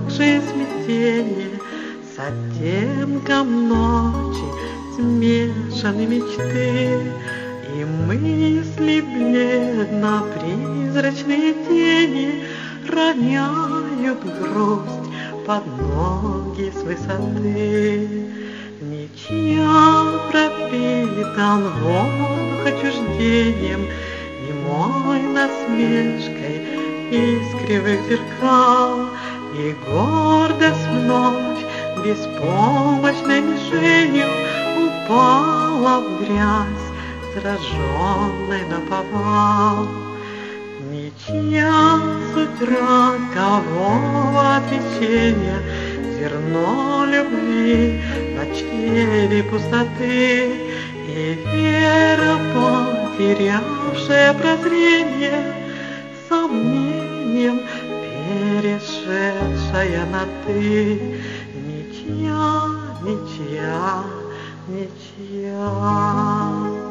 промеркшее смятение с оттенком ночи смешаны мечты, и мысли бледно-призрачные тени роняют грусть под ноги с высоты. Ничья пропитан воздух отчуждением немой насмешкой из кривых зеркал, и гордость вновь беспомощной мишенью упала в грязь, сраженной наповал. Ничья с утра рокового отречения зерно любви на чреве пустоты, и вера, потерявшая прозрение, сомнением перешедшая на ты. Ничья, ничья, ничья.